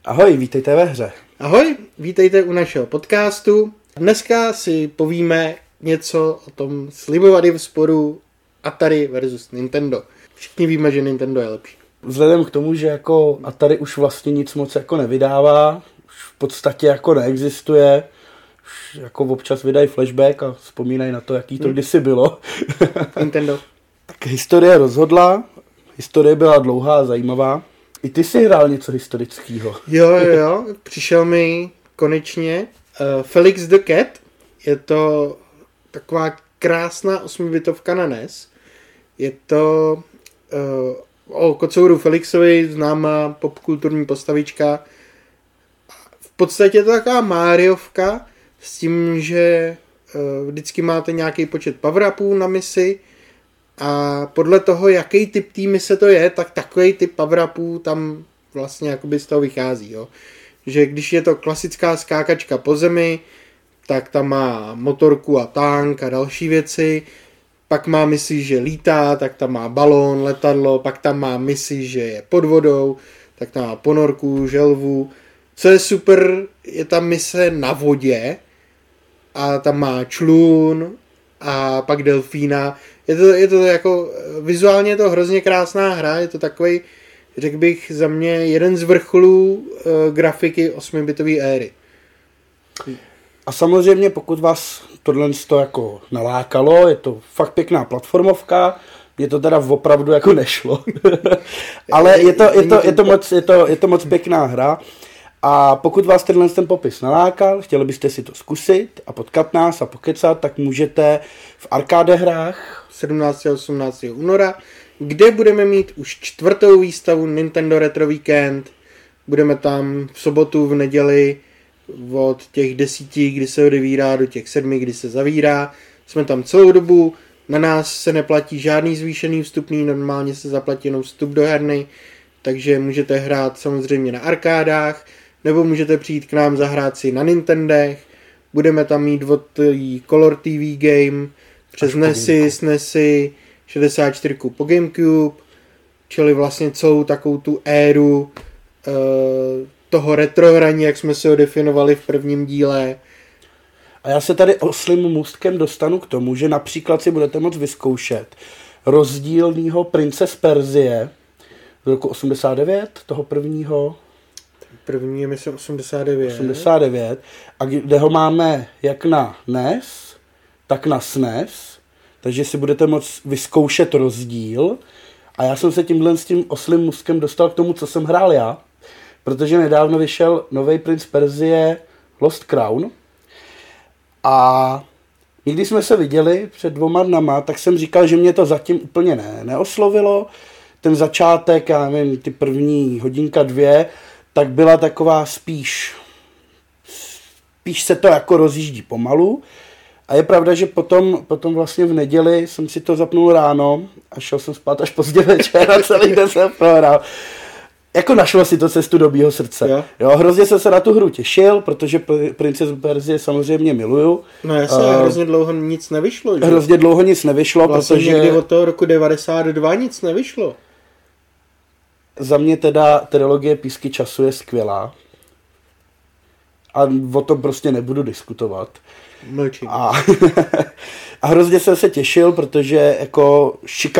Ahoj, vítejte ve hře. Ahoj, vítejte u našeho podcastu. Dneska si povíme něco o tom slibovaném sporu Atari versus Nintendo. Všichni víme, že Nintendo je lepší. Vzhledem k tomu, že jako Atari už vlastně nic moc jako nevydává, už v podstatě jako neexistuje, už jako občas vydají flashback a vzpomínají na to, jaký to kdysi bylo. Nintendo. Tak historie rozhodla, historie byla dlouhá a zajímavá. I ty jsi hrál něco historického. Jo, přišel mi konečně Felix the Cat. Je to taková krásná 8bitovka na NES. Je to o kocouru Felixovi, známá popkulturní postavička. V podstatě je to taková Mariovka s tím, že vždycky máte nějaký počet power-upů na misi a podle toho, jaký typ té mise to je, tak takový typ power-upů tam vlastně jakoby z toho vychází. Jo. Že když je to klasická skákačka po zemi, tak tam má motorku a tank a další věci. Pak má misi, že lítá, tak tam má balón, letadlo, pak tam má misi, že je pod vodou, tak tam má ponorku, želvu. Co je super, je ta mise na vodě a tam má člun a pak delfína. Je to jako, vizuálně je to hrozně krásná hra, je to takovej, řekl bych za mě, jeden z vrcholů grafiky 8bitové éry. A samozřejmě, pokud vás tohle jako nalákalo, je to fakt pěkná platformovka, mě to teda opravdu jako nešlo. Ale je to moc pěkná hra. A pokud vás ten popis nalákal, chtěli byste si to zkusit a potkat nás a pokecat, tak můžete v arkáde hrách 17. a 18. února, kde budeme mít už 4. výstavu Nintendo Retro Weekend. Budeme tam v sobotu, v neděli od těch 10, kdy se odevírá, do těch 7, kdy se zavírá. Jsme tam celou dobu, na nás se neplatí žádný zvýšený vstupný, normálně se zaplatí jenom vstup do herny, takže můžete hrát samozřejmě na arkádách, nebo můžete přijít k nám zahrát si na Nintendech. Budeme tam mít od Color TV Game přes NESy, SNESy, 64 po GameCube, čili vlastně celou takovou tu éru toho retro hraní, jak jsme se ho definovali v prvním díle. A já se tady oslým můstkem dostanu k tomu, že například si budete moct vyzkoušet rozdílného Prince z Perzie z roku 89, toho prvního. První je myslím 89. 89. A kde ho máme jak na NES, tak na SNES. Takže si budete moct vyzkoušet rozdíl. A já jsem se tímhle s tím oslým můstkem dostal k tomu, co jsem hrál já. Protože nedávno vyšel nový Prince Perzie Lost Crown. A když jsme se viděli před 2 dnama, tak jsem říkal, že mě to zatím úplně neoslovilo. Ten začátek, já nevím, ty první hodinka 2, tak byla taková spíš se to jako rozjíždí pomalu. A je pravda, že potom vlastně v neděli jsem si to zapnul ráno a šel jsem spát až pozdě večer a celý den jsem prohrál. Jako našlo si to cestu do mýho srdce. Jo, hrozně jsem se na tu hru těšil, protože Prince Perzie samozřejmě miluju. No jasně, hrozně dlouho nic nevyšlo. Že? Hrozně dlouho nic nevyšlo, vlastně protože někdy od toho roku 92 nic nevyšlo. Za mě teda trilogie Písky času je skvělá. A o tom prostě nebudu diskutovat. Mlčím. A hrozně jsem se těšil, protože jako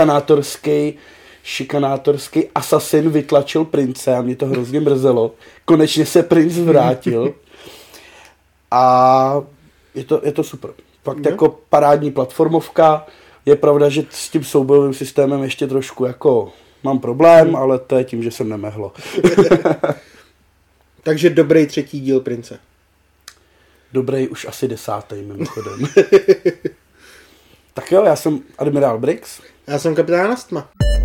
šikanátorský asasin vytlačil prince a mě to hrozně mrzelo. Konečně se princ vrátil. A je to super. Fakt jako parádní platformovka. Je pravda, že s tím soubojovým systémem ještě trošku jako mám problém, ale to je tím, že jsem nemehlo. Takže dobrý 3. díl Prince. Dobrý už asi 10. mimochodem. Tak jo, já jsem Admiral Briggs. Já jsem kapitán Astma.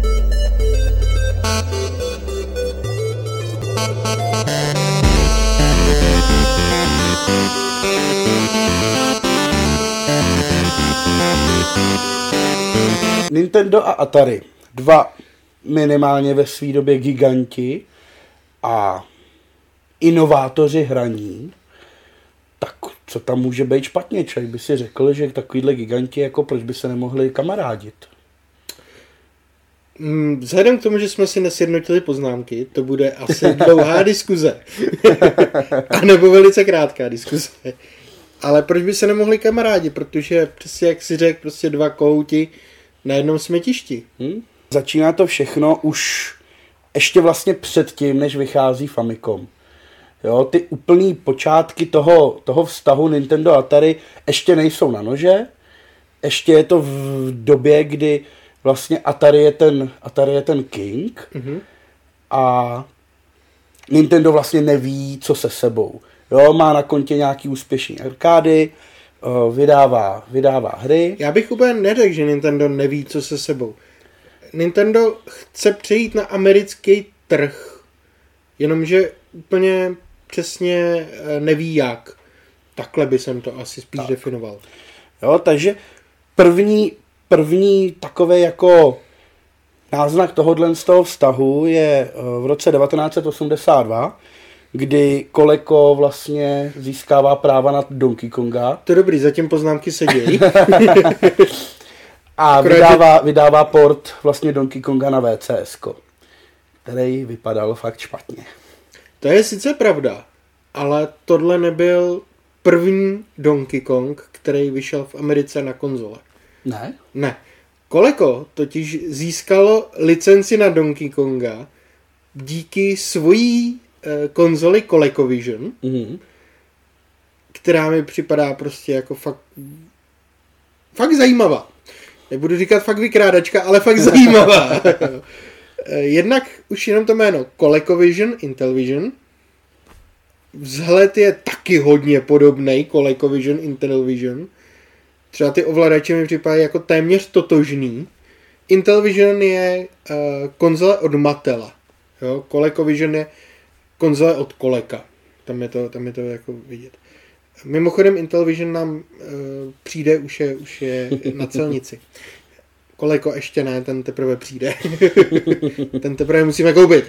Nintendo a Atari. 2 minimálně ve své době giganti a inovátoři hraní. Tak co tam může být špatně? Člověk by si řekl, že takovýhle giganti, jako proč by se nemohli kamarádit? Vzhledem k tomu, že jsme si nesjednotili poznámky, to bude asi dlouhá diskuze. A nebo velice krátká diskuze. Ale proč by se nemohli kamarádi? Protože přesně jak si řekl, prostě dva kouti na jednom smetišti. Začíná to všechno už ještě vlastně předtím, než vychází Famicom. Jo, ty úplný počátky toho vztahu Nintendo Atari ještě nejsou na nože. Ještě je to v době, kdy vlastně Atari je ten king a Nintendo vlastně neví, co se sebou. Jo, má na kontě nějaký úspěšný arkády, vydává hry. Já bych úplně neřekl, že Nintendo neví, co se sebou. Nintendo chce přejít na americký trh, jenomže úplně přesně neví jak. Takhle by jsem to asi spíš definoval. Jo, takže první takový jako náznak tohohle z toho vztahu je v roce 1982, kdy Coleco vlastně získává práva na Donkey Konga. To je dobrý, zatím poznámky se dějí. A vydává port vlastně Donkey Konga na VCS, který vypadal fakt špatně. To je sice pravda, ale tohle nebyl první Donkey Kong, který vyšel v Americe na konzole. Ne? Ne. Coleco totiž získalo licenci na Donkey Konga díky svojí konzoli ColecoVision, která mi připadá prostě jako fakt zajímavá. Nebudu říkat fakt vykrádačka, ale fakt zajímavá. Jednak už jenom to jméno ColecoVision, Intellivision. Vzhled je taky hodně podobný ColecoVision, Intellivision. Třeba ty ovladače mi připadají jako téměř totožný. Intellivision je konzole od Mattela. Jo? ColecoVision je konzole od Coleca. Tam je to jako vidět. Mimochodem Intellivision nám přijde, už je na celnici. Coleco ještě ne, ten teprve přijde. Ten teprve musíme koupit.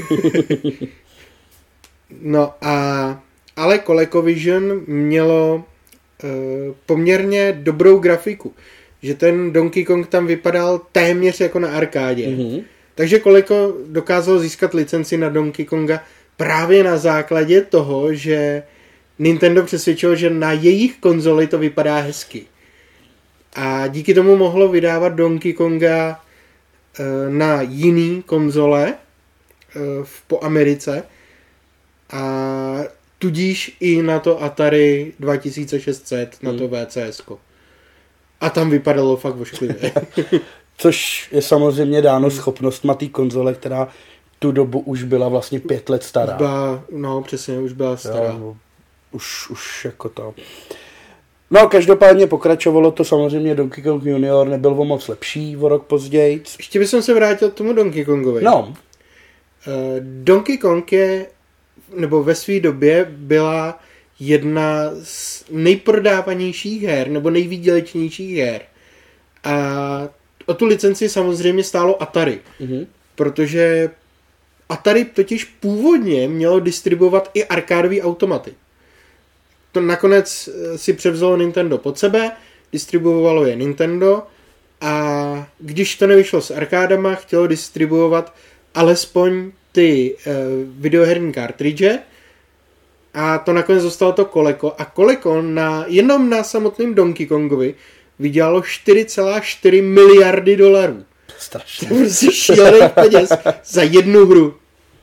No ale ColecoVision mělo poměrně dobrou grafiku. Že ten Donkey Kong tam vypadal téměř jako na arkádě. Takže Coleco dokázalo získat licenci na Donkey Konga právě na základě toho, že Nintendo přesvědčilo, že na jejich konzoli to vypadá hezky. A díky tomu mohlo vydávat Donkey Konga na jiný konzole po Americe a tudíž i na to Atari 2600, na to VCS. A tam vypadalo fakt ošklivě. Což je samozřejmě dáno schopnostma té konzole, která tu dobu už byla vlastně 5 let stará. Přesně, už byla stará. Jo, už jako to. No, každopádně pokračovalo to samozřejmě, Donkey Kong Junior nebyl o moc lepší o rok později. Ještě bych se vrátil k tomu Donkey Kongovi. No. Donkey Kong nebo ve své době byla jedna z nejprodávanějších her, nebo nejvýdělečnějších her. A o tu licenci samozřejmě stálo Atari. Protože Atari totiž původně mělo distribuovat i arkádové automaty. To nakonec si převzalo Nintendo pod sebe, distribuovalo je Nintendo a když to nevyšlo s arkádama, chtělo distribuovat alespoň ty videoherní kartridže a to nakonec zostalo to Coleco a Coleco jenom na samotném Donkey Kongovi vydělalo 4,4 miliardy dolarů. Strašně. To je prostě šílených peněz za jednu hru.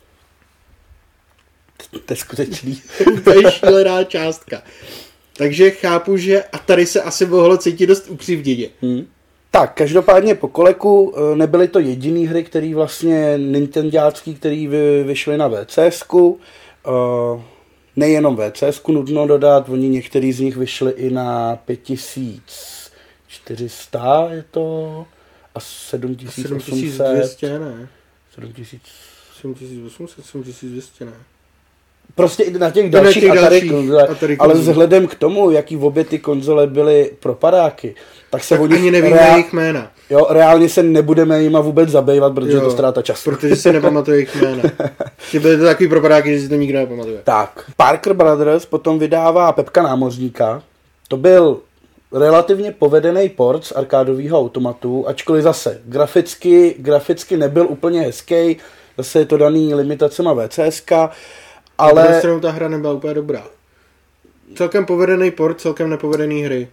To je skutečný. To je šílená částka. Takže chápu, že Atari se asi mohlo cítit dost ukřivděně. Tak, každopádně po Colecu nebyly to jediný hry, které vlastně nintendácký, které vyšly na VCSku. Nejenom VCSku nutno dodat, oni některý z nich vyšly i na 5400, je to, a 7800. 7200, ne? 7800, 7200, ne? Prostě i na těch dalších Atari konzole, ale vzhledem k tomu, jaký v obě ty konzole byly propadáky, tak se tak ani nevíme jejich jména. Jo, reálně se nebudeme jima vůbec zabývat, protože to ztráta času. Protože si nepamatuje jejich jména. Že byly to takový propadáky, že si to nikdo nepamatuje. Tak, Parker Brothers potom vydává Pepka námořníka. To byl relativně povedený port z arkádového automatu, ačkoliv zase graficky nebyl úplně hezký, zase je to daný limitacema VCSka, ale... Na stranu ta hra nebyla úplně dobrá. Celkem povedený port, celkem nepovedený hry.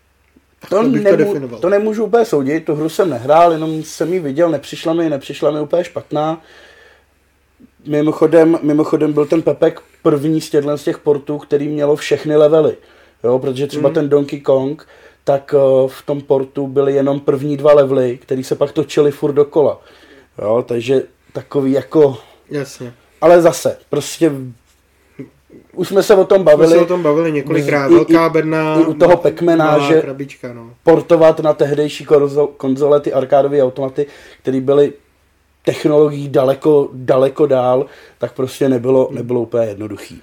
To nemůžu úplně soudit, tu hru jsem nehrál, jenom jsem ji viděl, nepřišla mi úplně špatná. Mimochodem byl ten Pepek první z těch portů, který mělo všechny levely. Jo, protože třeba ten Donkey Kong, tak v tom portu byly jenom první 2 levely, který se pak točily furt dokola. Jo, takže takový jako... Jasně. Ale zase, prostě... Už jsme se o tom bavili. Několikrát. Velká bedna. I u toho Pac-Mana, že krabička, no. Portovat na tehdejší konzole ty arkádové automaty, které byly technologií daleko dál, tak prostě nebylo úplně jednoduchý.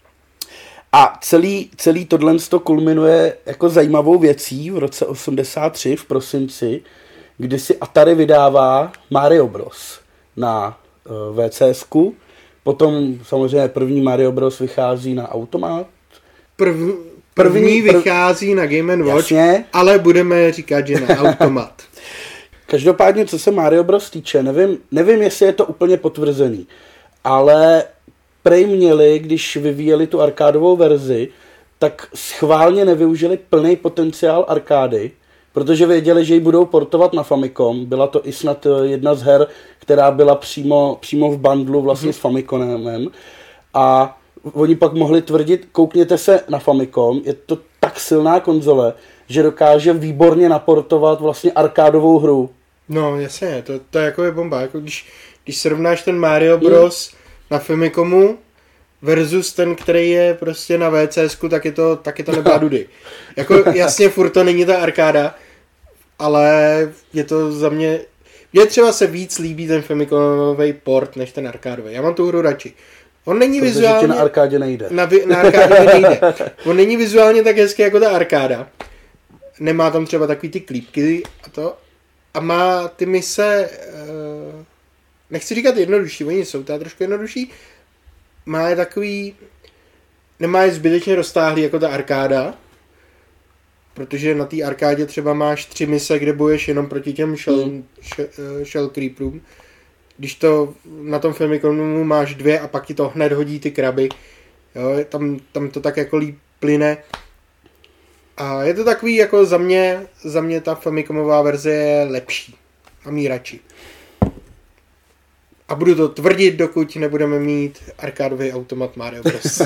A celý tohle kulminuje jako zajímavou věcí v roce 83 v prosinci, kdy si Atari vydává Mario Bros. Na VCSku. Potom samozřejmě první Mario Bros. Vychází na automat. První vychází na Game & Watch, jasně. Ale budeme říkat, že na automat. Každopádně, co se Mario Bros. Týče, nevím, jestli je to úplně potvrzený, ale prej měli, když vyvíjeli tu arkádovou verzi, tak schválně nevyužili plný potenciál arkády, protože věděli, že ji budou portovat na Famicom. Byla to i snad jedna z her, která byla přímo v bundlu vlastně s Famicomem. A oni pak mohli tvrdit, koukněte se na Famicom, je to tak silná konzole, že dokáže výborně naportovat vlastně arkádovou hru. No jasně, to jako je bomba. Jako když srovnáš ten Mario Bros. Na Famicomu versus ten, který je prostě na VCSku, tak je to nebyla dudy. Jako jasně, furt to není ta arkáda, ale je to za mě... Mně třeba se víc líbí ten Famicomový port, než ten arkádový. Já mám tu hru radši. On není protože vizuálně... na arkádě nejde. Na arkádě nejde. On není vizuálně tak hezký jako ta arkáda. Nemá tam třeba takový ty klípky a to. A má ty mise... nechci říkat jednodušší, oni jsou teda trošku jednodušší. Má je takový... Nemá je zbytečně roztáhlý jako ta arkáda. Protože na té arkádě třeba máš 3 mise, kde bojuješ jenom proti těm shell creeperům. Když to na tom Famicomu máš 2 a pak ti to hned hodí ty kraby. Jo, tam to tak jako líp plyne. A je to takový jako za mě ta Famicomová verze je lepší. A mý radši. A budu to tvrdit, dokud nebudeme mít arkádový automat Mario Bros.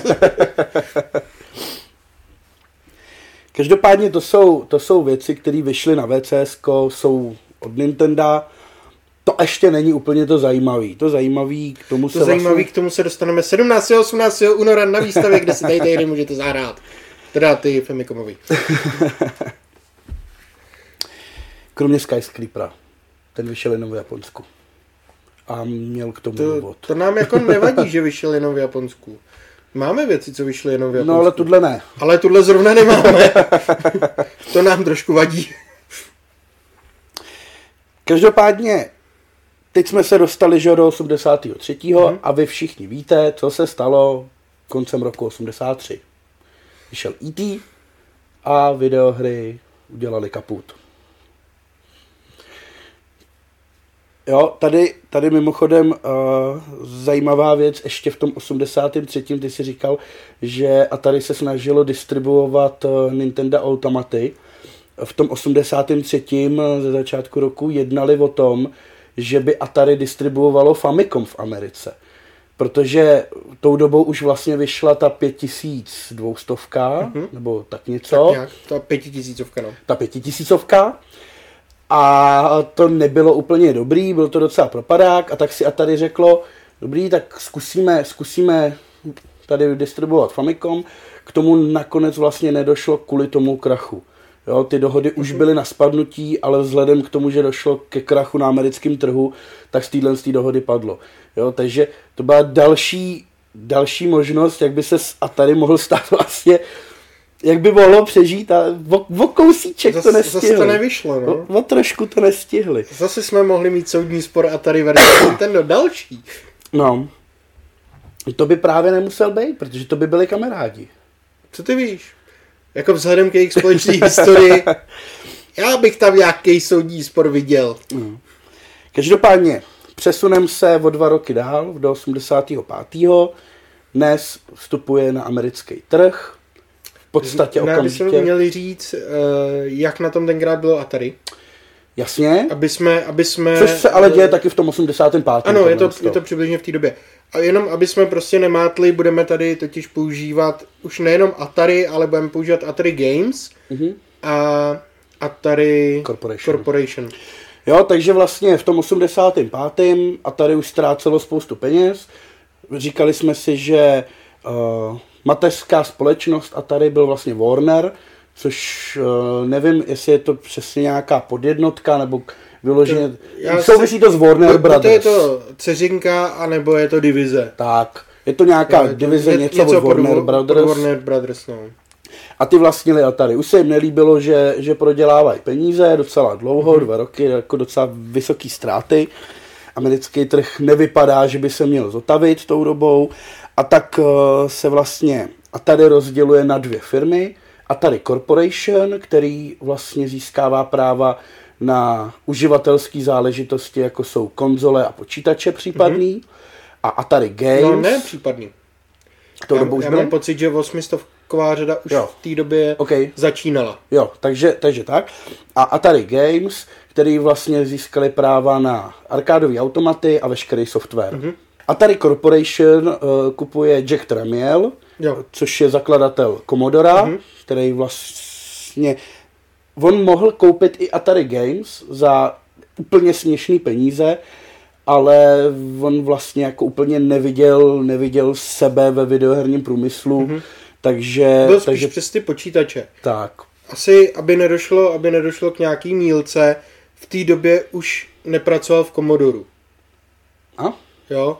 Každopádně to jsou věci, které vyšly na VCS, jsou od Nintendo. To ještě není úplně to zajímavý. K tomu se dostaneme 17. a 18. února na výstavě, kde si tady hry můžete zahrát. Teda ty Famicomový. Kromě Skyscrapera. Ten vyšel jenom v Japonsku. A měl k tomu důvod. To nám jako nevadí, že vyšel jenom v Japonsku. Máme věci, co vyšly jenom v Japonsku. No ale tuhle ne. Ale tuhle zrovna nemáme. To nám trošku vadí. Každopádně, teď jsme se dostali že do 83. A vy všichni víte, co se stalo koncem roku 83. Vyšel E.T. a videohry udělali kaput. Jo, tady mimochodem zajímavá věc, ještě v tom 83. ty si říkal, že Atari se snažilo distribuovat Nintendo automaty. V tom 83. ze začátku roku jednali o tom, že by Atari distribuovalo Famicom v Americe. Protože tou dobou už vlastně vyšla ta 5200, nebo tak něco. Tak nějak, ta 5000, no. Ta 5000. A to nebylo úplně dobrý, byl to docela propadák a tak si Atari řeklo, dobrý, tak zkusíme tady distribuovat Famicom. K tomu nakonec vlastně nedošlo kvůli tomu krachu. Jo, ty dohody už byly na spadnutí, ale vzhledem k tomu, že došlo ke krachu na americkém trhu, tak z téhle dohody padlo. Jo, takže to byla další možnost, jak by se s Atari mohl stát vlastně, jak by mohlo přežít a o kousíček to nestihli. Zase to nevyšlo, no. O trošku to nestihli. Zase jsme mohli mít soudní spor Atari versus Nintendo další. No, to by právě nemusel být, protože to by byli kamarádi. Co ty víš? jako vzhledem k jejich společné historii, já bych tam nějaký soudní spor viděl. Každopádně, přesunem se o 2 roky dál, do 85. NES vstupuje na americký trh. V podstatě okamžitě. Bychom měli říct, jak na tom tenkrát bylo Atari. Jasně. Aby jsme což se ale děje taky v tom 85. Ano, je to přibližně v té době. A jenom, aby jsme prostě nemátli, budeme tady totiž používat už nejenom Atari, ale budeme používat Atari Games a Atari Corporation. Jo, takže vlastně v tom 85. Atari už ztrácelo spoustu peněz. Říkali jsme si, že mateřská společnost Atari byl vlastně Warner, což nevím, jestli je to přesně nějaká podjednotka, nebo vyloženě... Souvisí to s Warner Brothers. To je to dceřinka, anebo je to divize. Tak, je to nějaká divize, něco od Warner Brothers. Warner Brothers, no. A ty vlastnili Atari. Už se jim nelíbilo, že prodělávají peníze docela dlouho, 2 roky, jako docela vysoký ztráty. Americký trh nevypadá, že by se měl zotavit tou dobou. A tak se vlastně Atari rozděluje na 2 firmy. Atari Corporation, který vlastně získává práva na uživatelské záležitosti, jako jsou konzole a počítače případný. A Atari Games. No ne případný. Já mám pocit, že 800ková řada už v té době začínala. Jo, takže tak. A Atari Games, který vlastně získali práva na arkádové automaty a veškerý software. Atari Corporation kupuje Jack Tramiel, což je zakladatel Commodora, který vlastně... On mohl koupit i Atari Games za úplně směšný peníze, ale on vlastně jako úplně neviděl sebe ve videoherním průmyslu, takže... Byl spíš přes ty počítače. Tak. Asi, aby nedošlo k nějaký mýlce, v té době už nepracoval v Commodoru. A? Jo.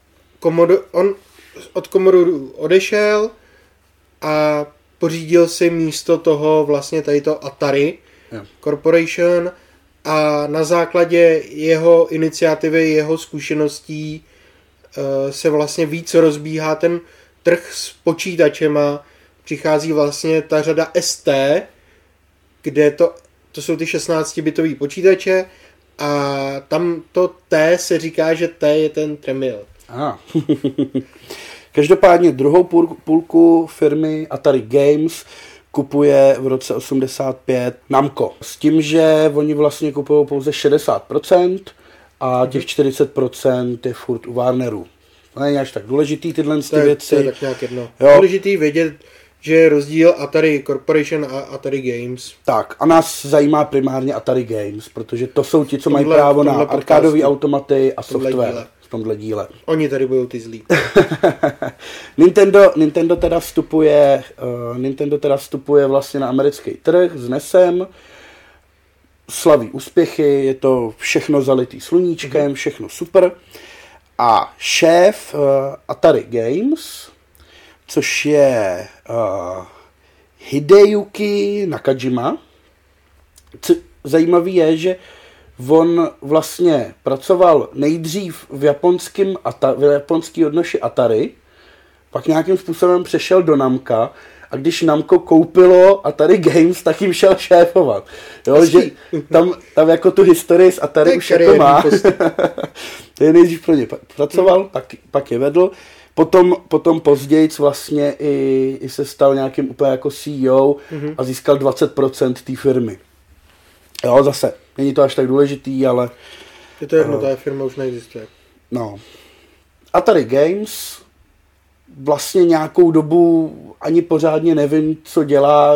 On od Commodoru odešel a pořídil si místo toho vlastně tady to Atari Corporation a na základě jeho iniciativy, jeho zkušeností se vlastně víc rozbíhá ten trh s počítačema. Přichází vlastně ta řada ST, kde to jsou ty 16-bitový počítače a tam to T se říká, že T je ten Tramiel. Aha. Každopádně druhou půlku firmy Atari Games kupuje v roce 85 Namco. S tím, že oni vlastně kupují pouze 60% a těch 40% je furt u Warnerů. To není až tak důležitý tyhle věci. To je tak nějak jedno. Důležitý vědět, že je rozdíl Atari Corporation a Atari Games. Tak a nás zajímá primárně Atari Games, protože to jsou ti, co mají právo na arkádové automaty a software. V tomhle díle. Oni tady budou ty zlí. Nintendo teda vstupuje vlastně na americký trh s NESem, slaví úspěchy, je to všechno zalitý sluníčkem, všechno super. A šéf Atari Games, což je Hideyuki Nakajima, zajímavý je, že on vlastně pracoval nejdřív v japonský odnoši Atari, pak nějakým způsobem přešel do Namca a když Namco koupilo Atari Games, tak jim šel šéfovat. Jo, že tam jako tu historii s Atari už jako má. To je nejdřív pro ně pracoval, pak je vedl. Potom později vlastně i se stal nějakým úplně jako CEO a získal 20% té firmy. Jo, zase, není to až tak důležitý, ale... Je to jedno, ta firma už neexistuje. No. Atari Games vlastně nějakou dobu ani pořádně nevím, co dělá.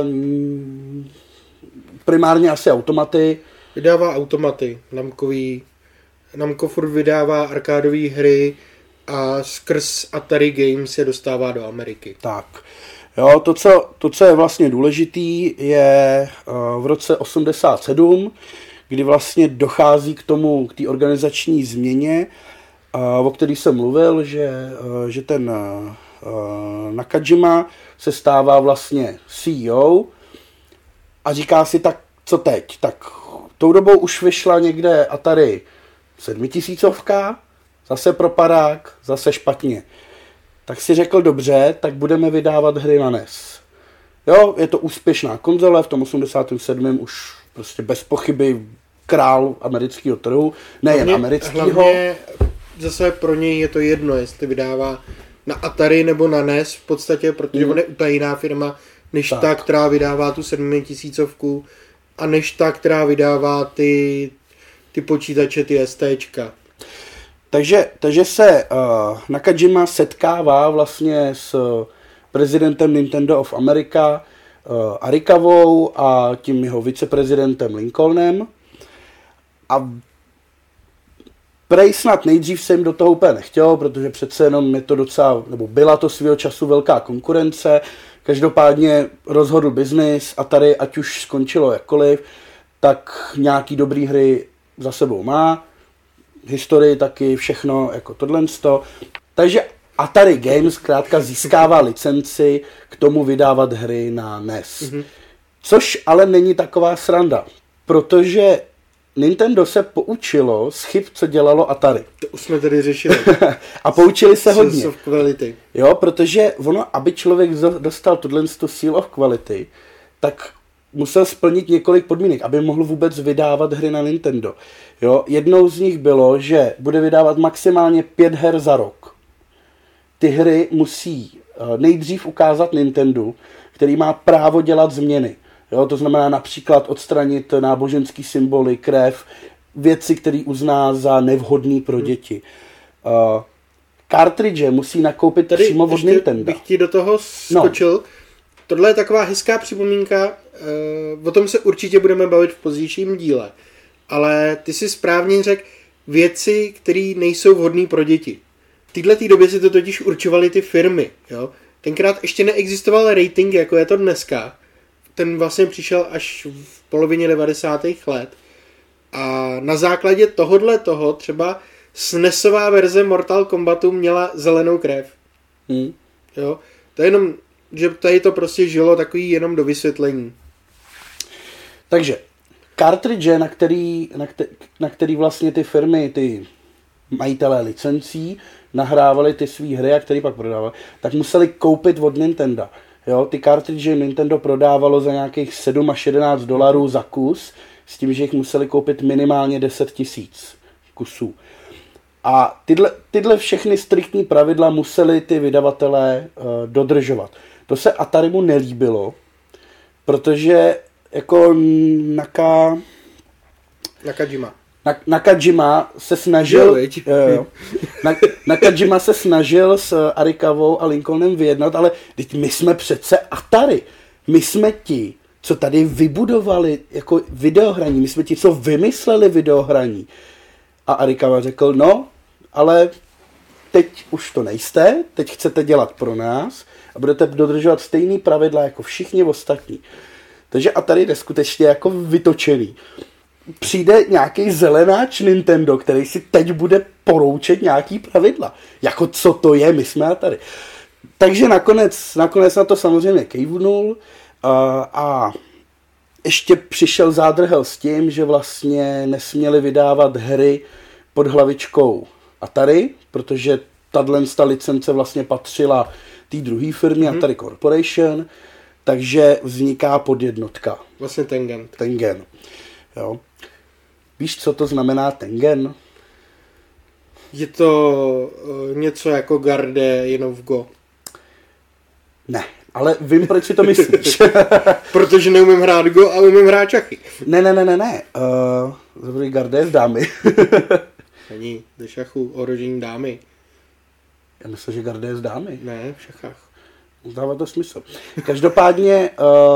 Primárně asi automaty. Vydává automaty, Namco furt vydává arkádové hry a skrz Atari Games se dostává do Ameriky. Tak. Jo, to, co je vlastně důležitý, je v roce 87, kdy vlastně dochází k té organizační změně, o který jsem mluvil, že ten Nakajima se stává vlastně CEO a říká si, tak co teď? Tak tou dobou už vyšla někde Atari 7000, zase propadák, zase špatně. Tak si řekl, dobře, tak budeme vydávat hry na NES. Jo, je to úspěšná konzole, v tom 87. už prostě bez pochyby král amerického trhu, nejen amerického. Hlavně zase pro něj je to jedno, jestli vydává na Atari nebo na NES v podstatě, protože on je úplně jiná firma, než ta, která vydává tu 7000 a než ta, která vydává ty počítače, ty STčka. Takže se Nakajima setkává vlastně s prezidentem Nintendo of America Arikavou a tím jeho viceprezidentem Lincolnem a prej snad nejdřív se jim do toho úplně nechtělo, protože přece jenom je to docela, nebo byla to svého času velká konkurence, každopádně rozhodl biznis, Atari ať už skončilo jakkoliv, tak nějaký dobrý hry za sebou má, historii taky, všechno jako tohleto. Takže Atari Games zkrátka získává licenci k tomu vydávat hry na NES. Což ale není taková sranda, protože Nintendo se poučilo z chyb, co dělalo Atari. To už jsme tady řešili. A poučili se hodně. Seal of quality. Jo, protože ono, aby člověk dostal tuhle seal of quality, tak musel splnit několik podmínek, aby mohl vůbec vydávat hry na Nintendo. Jo, jednou z nich bylo, že bude vydávat maximálně 5 her za rok. Ty hry musí nejdřív ukázat Nintendo, který má právo dělat změny. Jo, to znamená například odstranit náboženský symboly, krev, věci, které uzná za nevhodný pro děti. Cartridge musí nakoupit tady přímo od Nintendo. Bych ti do toho skočil. No. Tohle je taková hezká připomínka, o tom se určitě budeme bavit v pozdějším díle. Ale ty si správně řekl věci, které nejsou vhodné pro děti. V této době si to totiž určovaly ty firmy. Jo? Tenkrát ještě neexistoval rating, jako je to dneska. Ten vlastně přišel až v polovině 90. let. A na základě toho třeba SNESová verze Mortal Kombatu měla zelenou krev. Jo? To je jenom, že tady to prostě žilo takový jenom do vysvětlení. Takže cartridge, na který vlastně ty firmy, ty majitelé licencí nahrávali ty svý hry a který pak prodávali, tak museli koupit od Nintendo. Jo, ty cartridge Nintendo prodávalo za nějakých 7 až 11 dolarů za kus, s tím, že jich museli koupit minimálně 10 000 kusů. A tyhle všechny striktní pravidla museli ty vydavatelé dodržovat. To se Atarimu nelíbilo, protože jako Nakajima se snažil Nakajima se snažil s Arikavou a Lincolnem vyjednat, ale teď my jsme přece Atari. My jsme ti, co tady vybudovali jako videohraní. My jsme ti, co vymysleli videohraní. A Arikawa řekl, no, ale teď už to nejste, teď chcete dělat pro nás a budete dodržovat stejný pravidla jako všichni ostatní. Takže Atari je skutečně jako vytočený. Přijde nějaký zelenáč Nintendo, který si teď bude poroučet nějaký pravidla. Jako co to je, my jsme Atari. Takže nakonec na to samozřejmě kejvnul a ještě přišel zádrhel s tím, že vlastně nesměli vydávat hry pod hlavičkou Atari, protože tato licence vlastně patřila té druhé firmě Atari Corporation, takže vzniká podjednotka. Vlastně Tengen. Tengen. Jo. Víš, co to znamená Tengen? Je to něco jako Garde, jenom v Go. Ne, ale vím, proč si to myslíš. Protože neumím hrát Go a umím hrát šachy. Ne. Garde je z dámy. Není, ze šachu ohrožení dámy. Já myslím, že Garde je z dámy. Ne, v šachách. Dává to smysl. Každopádně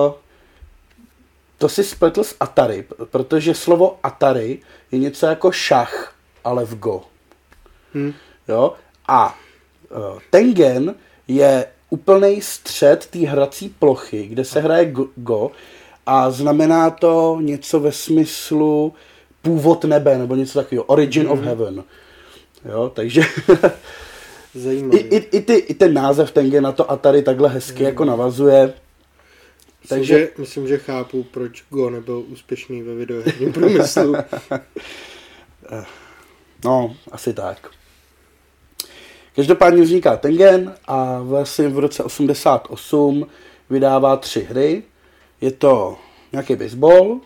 to si spletl s Atari, protože slovo Atari je něco jako šach, ale v Go. Jo? A Tengen je úplnej střed té hrací plochy, kde se hraje Go a znamená to něco ve smyslu původ nebe, nebo něco takového, origin of heaven. Jo? Takže i ten název Tengen na to Atari takhle hezky jako navazuje. Takže myslím, že chápu, proč Go nebyl úspěšný ve videoherním průmyslu. No, asi tak. Každopádně vzniká Tengen a vlastně v roce 88 vydává 3 hry. Je to nějaký baseball.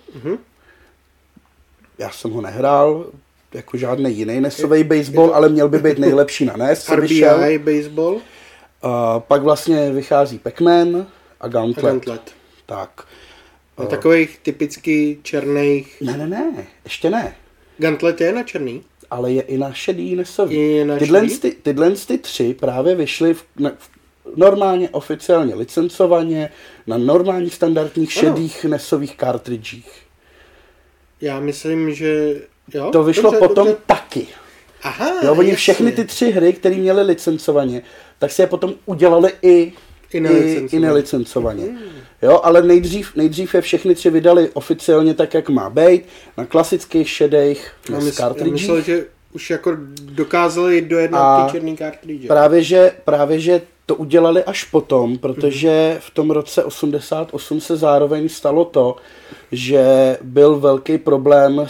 Já jsem ho nehrál, jako žádný jiný NESový baseball, ale měl by být nejlepší na NES. RBI baseball. Pak vlastně vychází Pac-Man a Gauntlet. Tak. Takových typicky černých... Ne, ještě ne. Gauntlet je na černý? Ale je i na šedý NESový. Tyhle 3 právě vyšly normálně oficiálně licencovaně na normálních standardních šedých NESových kartridžích. Já myslím, že... Jo? To vyšlo potom taky. Aha, jo, oni všechny ty 3 hry, které měly licencovaně, tak si je potom udělali i nelicencovaně. Jo, ale nejdřív je všechny 3 vydali oficiálně tak, jak má být, na klasických šedých kartridžích. Myslel, že už jako dokázali dojednat ty černý kartridže. Právě, že to udělali až potom, protože v tom roce 88 se zároveň stalo to, že byl velký problém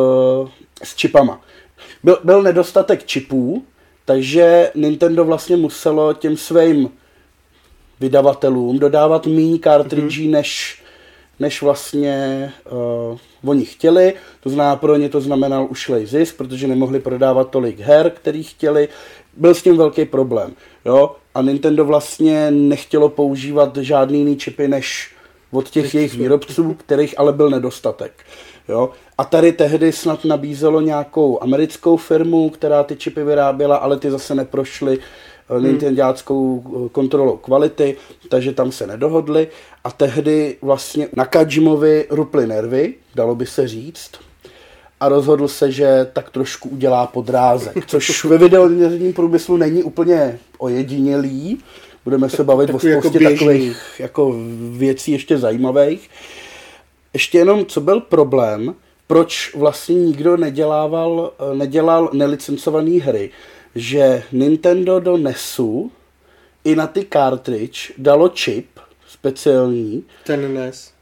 s čipama. Byl nedostatek čipů, takže Nintendo vlastně muselo těm svým vydavatelům dodávat méně kartridží, než vlastně oni chtěli. To znamená, pro ně to znamenal ušlej zisk, protože nemohli prodávat tolik her, který chtěli. Byl s tím velký problém. Jo? A Nintendo vlastně nechtělo používat žádný jiný čipy než od těch jejich výrobců, kterých ale byl nedostatek. Jo? A tady tehdy snad nabízelo nějakou americkou firmu, která ty čipy vyráběla, ale ty zase neprošly nintendáckou kontrolou kvality, takže tam se nedohodli. A tehdy vlastně na Kojimovi ruply nervy, dalo by se říct, a rozhodl se, že tak trošku udělá podrázek, což ve videoherním průmyslu není úplně ojedinělý. Budeme se bavit o spoustě takových jako věcí ještě zajímavých. Ještě jenom, co byl problém, proč vlastně nikdo nedělal nelicencované hry, že Nintendo do NESu i na ty cartridge dalo čip speciální. Ten NES.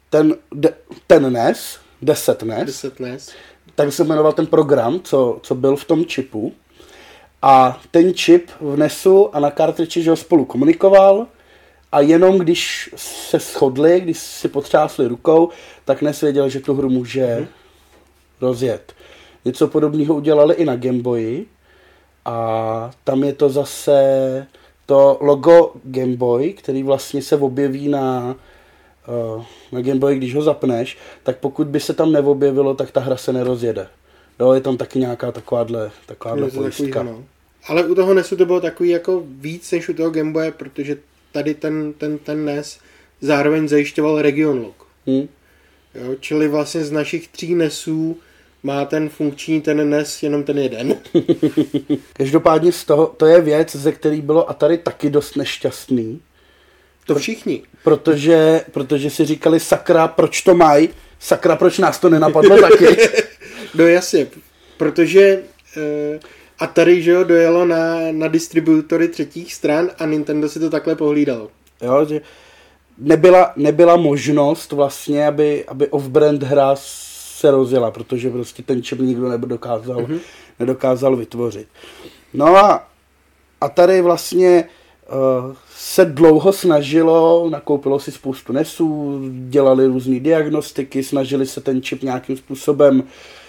Ten NES, 10 NES. Tak se jmenoval ten program, co byl v tom čipu. A ten čip v NESu a na cartridge, že ho spolu komunikoval a jenom když se shodli, když si potřásli rukou, tak NES věděl, že tu hru může rozjet. Něco podobného udělali i na Game Boyi a tam je to zase to logo Game Boy, který vlastně se objeví na Game Boy, když ho zapneš, tak pokud by se tam neobjevilo, tak ta hra se nerozjede. Jo, je tam taky nějaká takováhle pojistka. No. Ale u toho NESu to bylo takový jako víc než u toho Game Boye, protože tady ten NES zároveň zajišťoval region lock. Jo, čili vlastně z našich 3 NESů má ten funkční ten NES jenom ten jeden. Každopádně to je věc, ze který bylo Atari taky dost nešťastný. To všichni. Protože si říkali, sakra, proč to mají? Sakra, proč nás to nenapadlo taky? No jasně, protože Atari, že jo, dojelo na distributory třetích stran a Nintendo si to takhle pohlídalo. Jo, že nebyla možnost vlastně, aby off-brand hra se rozjela, protože prostě ten čip nikdo nedokázal vytvořit. No a Atari vlastně se dlouho snažilo, nakoupilo si spoustu NESů, dělali různé diagnostiky, snažili se ten čip nějakým způsobem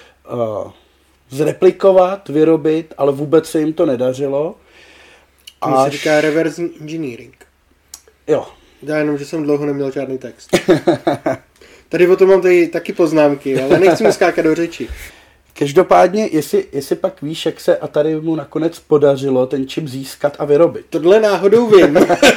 zreplikovat, vyrobit, ale vůbec se jim to nedařilo. To se říká reverse engineering. Jo. Já jenom, že jsem dlouho neměl žádný text. Tady o tom mám taky poznámky, ale nechci mu skákat do řeči. Každopádně, jestli pak víš, jak se Atari mu nakonec podařilo ten čip získat a vyrobit. Tohle náhodou vím.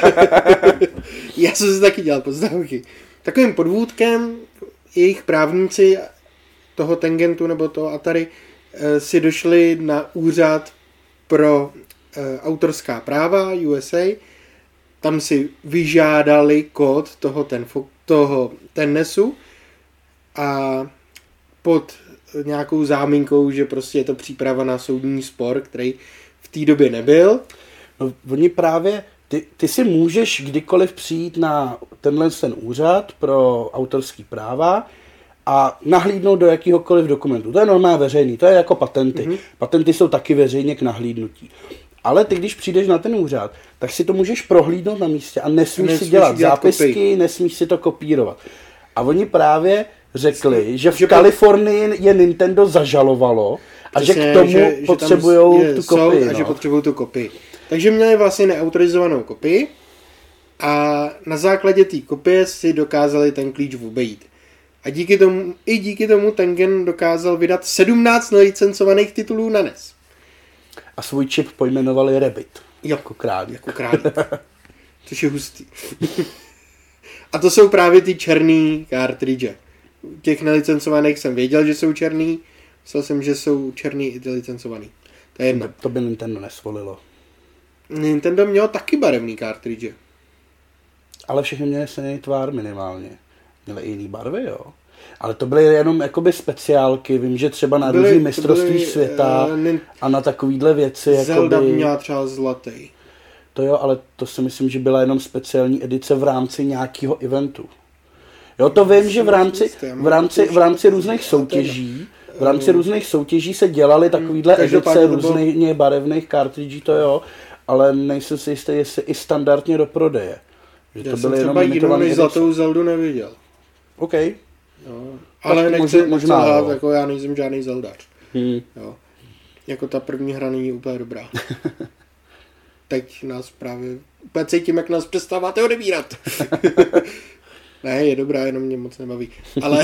Já jsem si taky dělal poznámky. Takovým podvůdkem jejich právníci toho Tengentu nebo toho Atari si došli na úřad pro autorská práva USA. Tam si vyžádali kód toho NESu a pod nějakou záminkou, že prostě je to příprava na soudní spor, který v té době nebyl. No, oni právě, ty si můžeš kdykoliv přijít na ten úřad pro autorský práva a nahlídnout do jakýhokoliv dokumentu. To je normálně veřejný, to je jako patenty. Patenty jsou taky veřejně k nahlídnutí. Ale ty, když přijdeš na ten úřad, tak si to můžeš prohlídnout na místě a nesmíš si dělat zápisky, kopii. Nesmíš si to kopírovat. A oni právě řekli, že v Kalifornii je Nintendo zažalovalo a že k tomu potřebujou tu kopii. A že potřebují tu kopii. Takže měli vlastně neautorizovanou kopii a na základě té kopie si dokázali ten klíč obejít. A díky tomu Tengen dokázal vydat 17 nelicencovaných titulů na NES. A svůj čip pojmenovali Rabbit. Jako králík. Což je hustý. A to jsou právě ty černý kartridže. Těch nelicencovaných jsem věděl, že jsou černý. Myslel jsem, že jsou černý i ty licencovaný. To je jedno. To by Nintendo nesvolilo. Nintendo mělo taky barevný kartridže. Ale všechny měly stejný tvar minimálně. Měly i jiný barvy, jo. Ale to byly jenom jakoby speciálky. Vím, že třeba na různý mistrovství světa a na takovýhle věci. Zelda měla třeba zlatý. To jo, ale to si myslím, že byla jenom speciální edice v rámci nějakého eventu. Jo, to vím, že v rámci různých soutěží se dělaly takovýhle edice různých barevných kartridží, to jo, ale nejsem si jistý, jestli i standardně do prodeje. Že já to jsem třeba jinou zlatou Zeldu neviděl. OK. Jo. Ale nechci možná jako já nejsem žádný zeldař. Jo. Jako ta první hra není úplně dobrá. Teď nás právě úplně cítím, jak nás přestáváte odebírat. Ne, je dobrá, jenom mě moc nebaví. Ale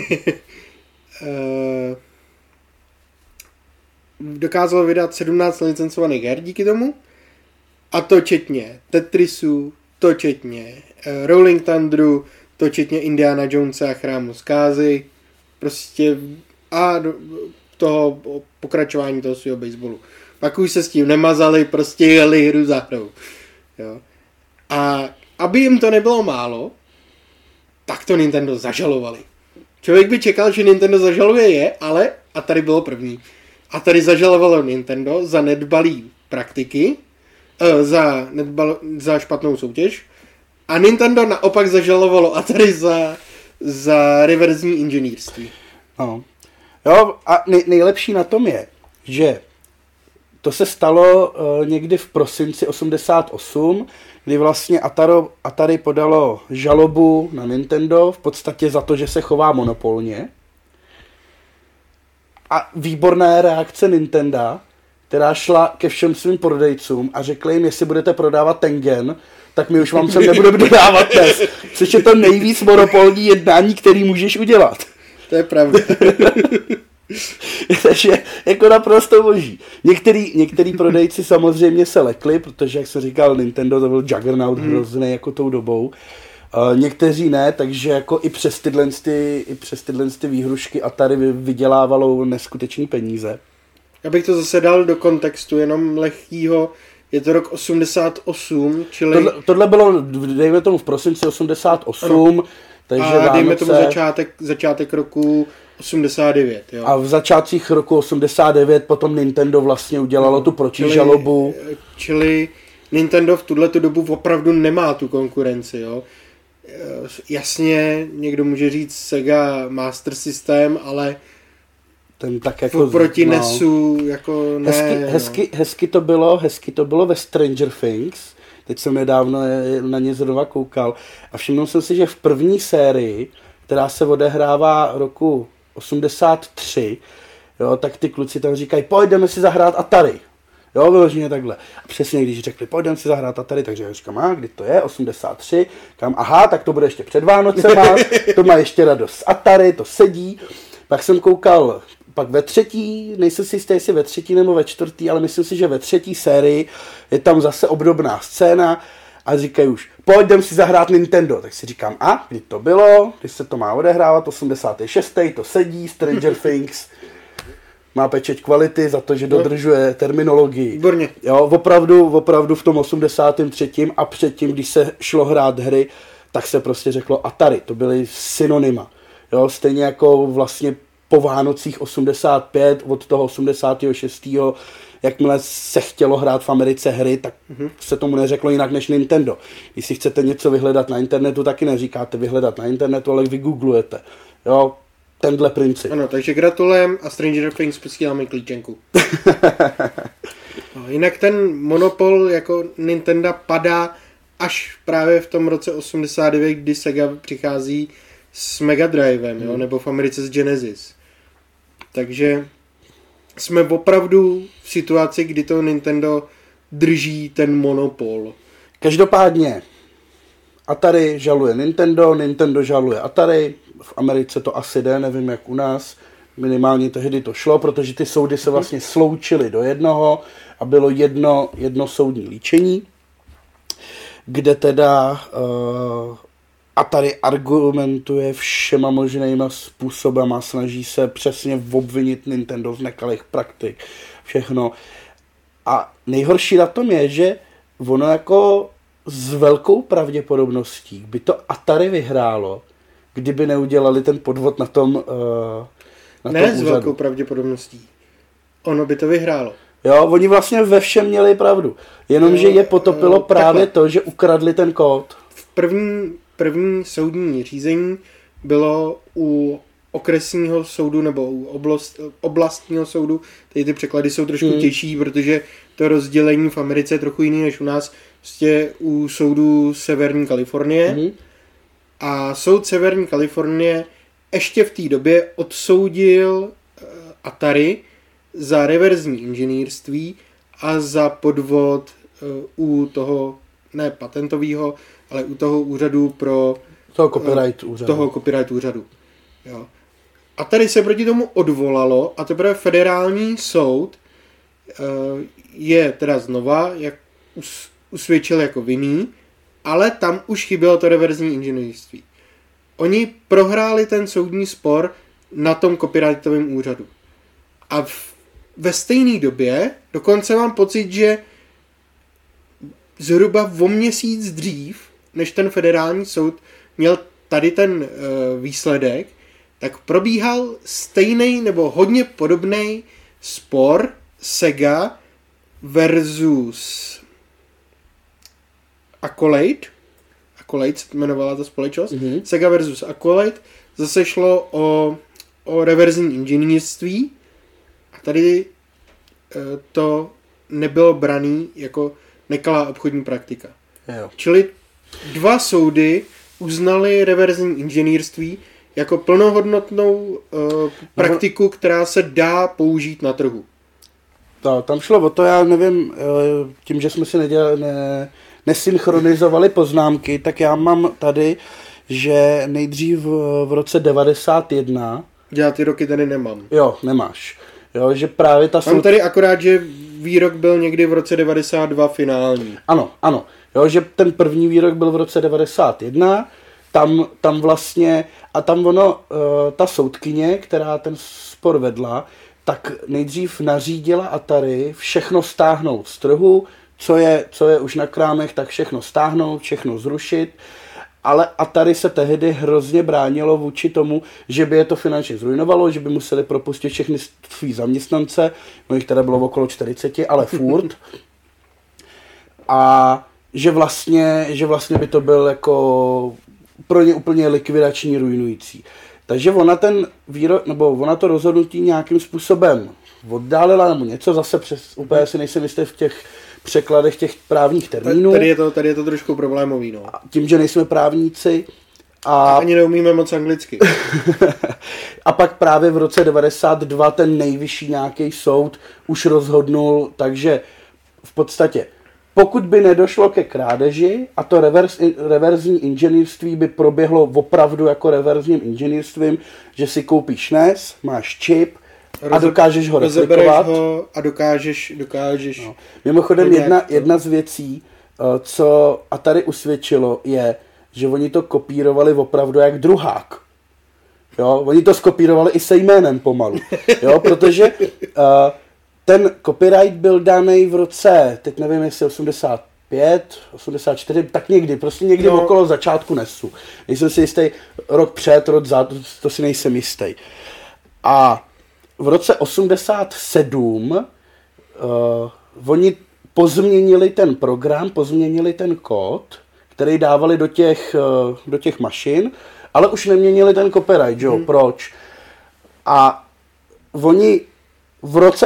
dokázal vydat 17 licencovaných her díky tomu. A to četně Tetrisu, to četně Rolling Thunderu, to četně Indiana Jonesa a Chrámu zkázy. Prostě a toho pokračování toho svého baseballu. Pak už se s tím nemazali, prostě jeli hru za hrou. Jo. A aby jim to nebylo málo, tak to Nintendo zažalovali. Člověk by čekal, že Nintendo zažaluje ale a tady bylo první. A tady zažalovalo Nintendo za nedbalý praktiky, za špatnou soutěž a Nintendo naopak zažalovalo a tady za reverzní inženýrství. No. Jo, a nejlepší na tom je, že to se stalo někdy v prosinci 88, kdy vlastně Atari podalo žalobu na Nintendo v podstatě za to, že se chová monopolně. A výborná reakce Nintendo, která šla ke všem svým prodejcům a řekla jim, jestli budete prodávat Tengen, tak my už vám sem nebudeme dodávat NES. Což je to nejvíc monopolní jednání, který můžeš udělat. To je pravda. Takže jako naprosto boží. Některý prodejci samozřejmě se lekli, protože, jak jsem říkal, Nintendo to byl juggernaut hrozný jako tou dobou. Někteří ne, takže jako i přes tyhle výhrušky Atari vydělávalo neskutečný peníze. Já bych to zase dal do kontextu, jenom lehkýho. Je to rok 88, čili... Tohle bylo, dejme tomu, v prosinci 88, ano. Takže a dejme tomu začátek roku 89, jo. A v začátcích roku 89 potom Nintendo vlastně udělalo tu protižalobu. Čili Nintendo v tuhletu dobu opravdu nemá tu konkurenci, jo. Jasně, někdo může říct Sega Master System, ale ten tak jako proti NESu jako ne. Hezky to bylo ve Stranger Things. Teď jsem nedávno na ně zrovna koukal a všiml jsem si, že v první sérii, která se odehrává roku 83, jo, tak ty kluci tam říkají, pojďme si zahrát Atari. Jo, vyloženě takhle. A přesně když řekli, pojďme si zahrát Atari, takže já říkám, kdy to je, 83, kam, aha, tak to bude ještě před Vánocema, to má ještě radost Atari, to sedí. Pak jsem koukal, pak ve třetí, nejsem si jistý, jestli ve třetí nebo ve čtvrtý, ale myslím si, že ve třetí sérii je tam zase obdobná scéna a říkají už, pojďme si zahrát Nintendo. Tak si říkám, kdy to bylo, když se to má odehrávat, 86. to sedí, Stranger Things, má pečeť kvality za to, že dodržuje terminologii. Výborně. Jo, opravdu v tom 83. a předtím, když se šlo hrát hry, tak se prostě řeklo Atari, to byly synonyma. Jo, stejně jako vlastně po Vánocích 85, od toho 86. jakmile se chtělo hrát v Americe hry, tak se tomu neřeklo jinak než Nintendo. Když si chcete něco vyhledat na internetu, taky neříkáte vyhledat na internetu, ale vygooglujete. Jo, tenhle princip. Ano, takže gratulujem a Stranger Things posíláme klíčenku. No, jinak ten monopol jako Nintendo padá až právě v tom roce 89, kdy Sega přichází s Mega Drivem, jo, nebo v Americe s Genesis. Takže jsme opravdu v situaci, kdy to Nintendo drží ten monopol. Každopádně Atari žaluje Nintendo, Nintendo žaluje Atari, v Americe to asi jde, nevím jak u nás, minimálně tehdy to šlo, protože ty soudy se vlastně sloučily do jednoho a bylo jedno soudní líčení, kde teda Atari argumentuje všema možnýma způsobama, snaží se přesně obvinit Nintendo z nekalých praktik, všechno. A nejhorší na tom je, že ono jako s velkou pravděpodobností by to Atari vyhrálo, kdyby neudělali ten podvod na tom ne s velkou pravděpodobností. Ono by to vyhrálo. Jo, oni vlastně ve všem měli pravdu. Jenomže je potopilo právě to, že ukradli ten kód. V první soudní řízení bylo u okresního soudu nebo u oblastního soudu. Tady ty překlady jsou trošku těžší, protože to rozdělení v Americe je trochu jiný než u nás. Prostě u soudu Severní Kalifornie. A soud Severní Kalifornie ještě v té době odsoudil Atari za reverzní inženýrství a za podvod u toho, ne patentového, ale u toho úřadu pro... Toho copyright úřadu. Jo. A tady se proti tomu odvolalo a teprve federální soud je teda znova jak usvědčil jako vinný, ale tam už chybělo to reverzní inženýrství. Oni prohráli ten soudní spor na tom copyrightovém úřadu. A ve stejné době, dokonce mám pocit, že zhruba o měsíc dřív, než ten federální soud měl tady ten výsledek, tak probíhal stejný nebo hodně podobný spor Sega versus Accolade se jmenovala ta společnost. Sega versus Accolade. Zase šlo o reverzní inženýrství a tady to nebylo braný jako nekalá obchodní praktika. Jo. Čili dva soudy uznali reverzní inženýrství jako plnohodnotnou praktiku, která se dá použít na trhu. Tam šlo o to, já nevím, tím, že jsme si nesynchronizovali poznámky, tak já mám tady, že nejdřív v roce 91... Já ty roky tady nemám. Jo, nemáš. Jo, že právě ta... Mám tady akorát, že výrok byl někdy v roce 92 finální. Ano. Jo, že ten první výrok byl v roce 91, tam vlastně, a tam ono, ta soudkyně, která ten spor vedla, tak nejdřív nařídila Atari všechno stáhnout z trhu, co je už na krámech, tak všechno stáhnout, všechno zrušit, ale Atari se tehdy hrozně bránilo vůči tomu, že by je to finančně zrujnovalo, že by museli propustit všechny svý zaměstnance, no jich teda bylo okolo 40, ale furt. A že vlastně by to byl jako pro ně úplně likvidační, ruinující. Takže ona to rozhodnutí nějakým způsobem oddálila nebo něco, zase úplně si nejsem jistý v těch překladech těch právních termínů. Tady je to trošku problémový, no. Tím, že nejsme právníci. A ani neumíme moc anglicky. A pak právě v roce 92 ten nejvyšší nějaký soud už rozhodnul, takže v podstatě pokud by nedošlo ke krádeži a to reverzní inženýrství by proběhlo opravdu jako reverzním inženýrstvím, že si koupíš NES, máš čip a dokážeš ho replikovat. Ho a dokážeš. No. Mimochodem jedna z věcí, co Atari usvědčilo, je, že oni to kopírovali opravdu jak druhák. Jo? Oni to skopírovali i se jménem pomalu. Jo? Protože ten copyright byl daný v roce, teď nevím jestli 85, 84, tak někdy okolo začátku NESu. Nejsem si jistý, rok před, rok za, to si nejsem jistý. A v roce 87 oni pozměnili ten program, pozměnili ten kód, který dávali do těch mašin, ale už neměnili ten copyright, jo? Proč? A oni v roce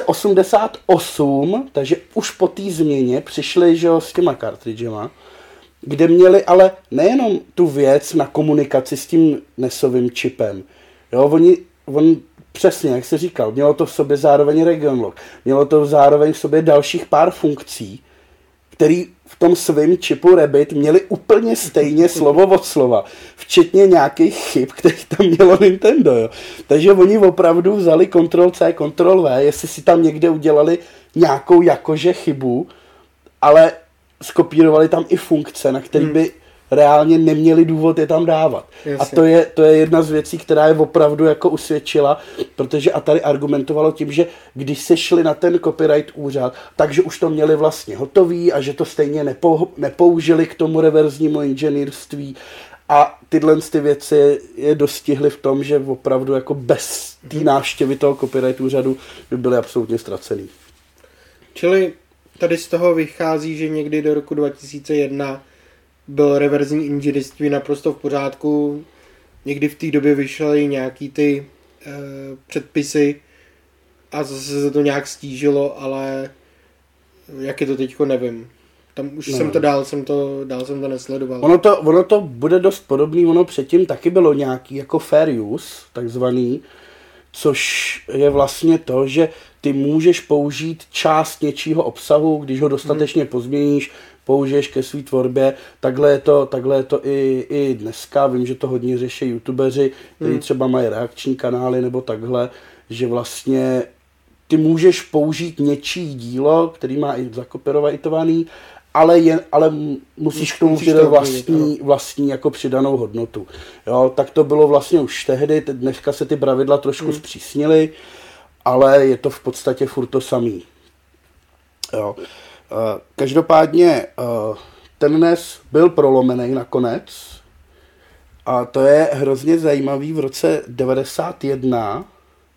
88, takže už po té změně přišli, že jo, s těma cartridgema, kde měli ale nejenom tu věc na komunikaci s tím NESovým čipem. Jo, on přesně, jak jsi říkal, mělo to v sobě zároveň region lock, mělo to zároveň v sobě dalších pár funkcí, který v tom svém čipu Rabbit měli úplně stejně slovo od slova, včetně nějakých chyb, který tam mělo Nintendo. Jo. Takže oni opravdu vzali Ctrl-C, Ctrl-V, jestli si tam někde udělali nějakou jakože chybu, ale skopírovali tam i funkce, na který by reálně neměli důvod je tam dávat. Jasně. A to je jedna z věcí, která je opravdu jako usvědčila, protože Atari argumentovalo tím, že když se šli na ten copyright úřad, takže už to měli vlastně hotový a že to stejně nepoužili k tomu reverznímu inženýrství a tyhle ty věci je dostihly v tom, že opravdu jako bez té návštěvy toho copyright úřadu by byly absolutně ztracený. Čili tady z toho vychází, že někdy do roku 2001 byl reverzní inženýrství naprosto v pořádku. Někdy v té době vyšly nějaký ty předpisy a zase se to nějak stížilo, ale jak je to teďko, nevím. Tam už jsem to nesledoval. Ono to bude dost podobný, ono předtím taky bylo nějaký jako fair use, takzvaný, což je vlastně to, že ty můžeš použít část něčího obsahu, když ho dostatečně pozměníš, použiješ ke své tvorbě. Takhle je to i dneska. Vím, že to hodně řeší youtubeři, kteří třeba mají reakční kanály nebo takhle, že vlastně ty můžeš použít něčí dílo, který má i zakopirovaný, ale musíš k tomu přidat vlastní jako přidanou hodnotu. Jo, tak to bylo vlastně už tehdy, dneska se ty pravidla trošku zpřísnily, ale je to v podstatě furt to samý. Jo. Každopádně ten NES byl prolomený nakonec a to je hrozně zajímavý. V roce 1991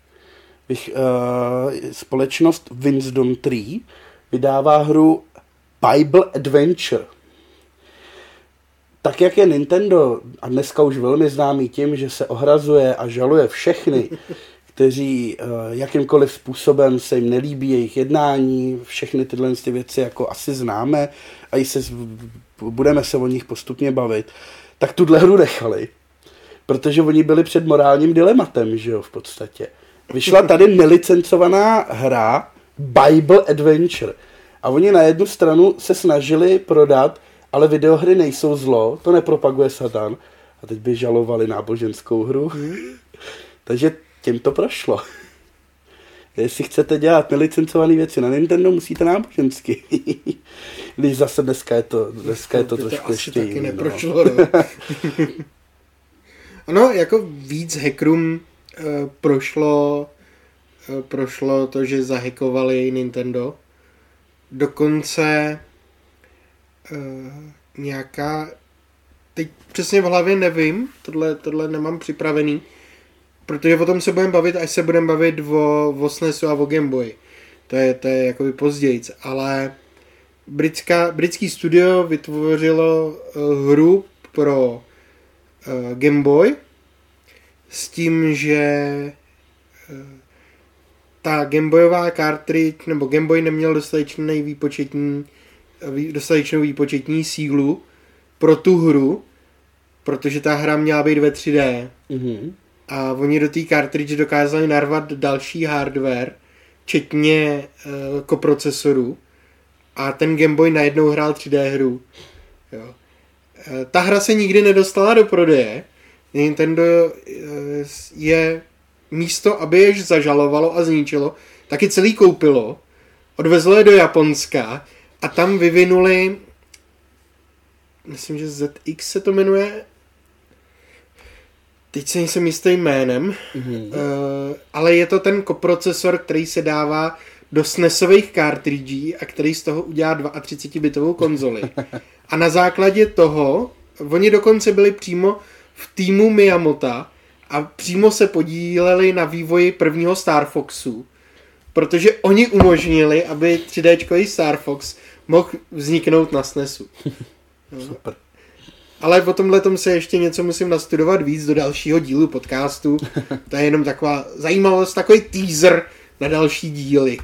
společnost Winston 3 vydává hru Bible Adventure. Tak jak je Nintendo a dneska už velmi známý tím, že se ohrazuje a žaluje všechny, kteří jakýmkoliv způsobem se jim nelíbí jejich jednání, všechny tyhle věci jako asi známe a budeme se o nich postupně bavit, tak tuhle hru nechali, protože oni byli před morálním dilematem, že jo, v podstatě. Vyšla tady nelicencovaná hra Bible Adventure a oni na jednu stranu se snažili prodat, ale videohry nejsou zlo, to nepropaguje Satan a teď by žalovali náboženskou hru. Takže tím to prošlo. Jestli chcete dělat nelicencované věci na Nintendo, musíte nábožensky. Když zase dneska je to trošku ještě jiný. Neprošlo, no. Ano, jako víc hackerům prošlo to, že zahackovali Nintendo. Dokonce nějaká, teď přesně v hlavě nevím, tohle nemám připravený, protože o tom se budeme bavit, až se budeme bavit o SNESu a o Game Boy. To je jakoby pozdějc, ale britský studio vytvořilo hru pro Game Boy s tím, že ta Gameboyová cartridge, nebo Game Boy neměl dostatečnou výpočetní sílu pro tu hru, protože ta hra měla být ve 3D. Mm-hmm. A oni do té cartridge dokázali narvat další hardware, včetně koprocesorů. A ten Game Boy najednou hrál 3D hru. Jo. Ta hra se nikdy nedostala do prodeje. Nintendo je místo, aby je zažalovalo a zničilo, taky celý koupilo, odvezlo je do Japonska a tam vyvinuli, myslím, že ZX se to jmenuje, teď se nejsem jistý jménem, ale je to ten koprocesor, který se dává do SNESových cartridží a který z toho udělá 32-bitovou konzoli. A na základě toho, oni dokonce byli přímo v týmu Miyamota a přímo se podíleli na vývoji prvního Star Foxu, protože oni umožnili, aby 3Dčkový Star Fox mohl vzniknout na SNESu. Super. Ale o tomhletom se ještě něco musím nastudovat víc do dalšího dílu podcastu. To je jenom taková zajímavost, takový teaser na další díly.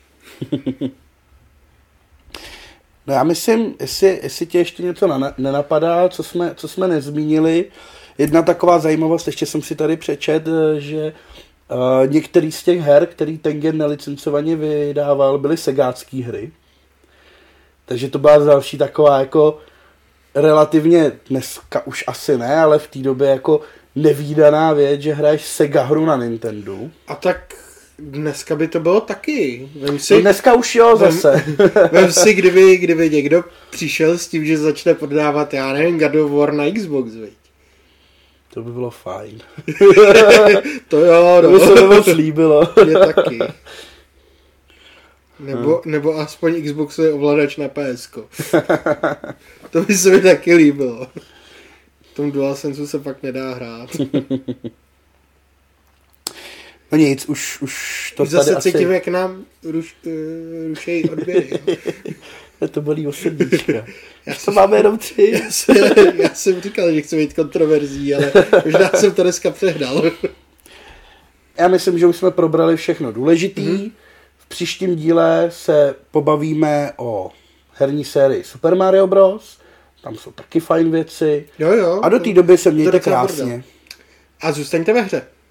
No já myslím, jestli tě ještě něco nenapadá, co jsme nezmínili. Jedna taková zajímavost, ještě jsem si tady přečet, že některý z těch her, který Tengen nelicencovaně vydával, byly segácký hry. Takže to byla další taková jako relativně, dneska už asi ne, ale v té době jako nevídaná věc, že hraješ Sega hru na Nintendo. A tak dneska by to bylo taky. No dneska už jo, zase. Vem si, kdyby někdo přišel s tím, že začne prodávat, já nevím, God of War na Xbox, veď. To by bylo fajn. To jo, no. To by se mi moc líbilo. Mě taky. Nebo aspoň Xboxový ovladač na PSko. To by se mi taky líbilo. V tom DualSense se fakt nedá hrát. No nic, už to zase tady cítím, asi... jak nám rušejí odběry. To bolí o srdíčka. To máme jenom 3. Já jsem říkal, že chci být kontroverzí, ale možná jsem to dneska přehnal. Já myslím, že už jsme probrali všechno důležitý. V příštím díle se pobavíme o herní sérii Super Mario Bros. Tam jsou taky fajn věci. Jo. A do té doby se mějte krásně. A zůstaňte ve hře.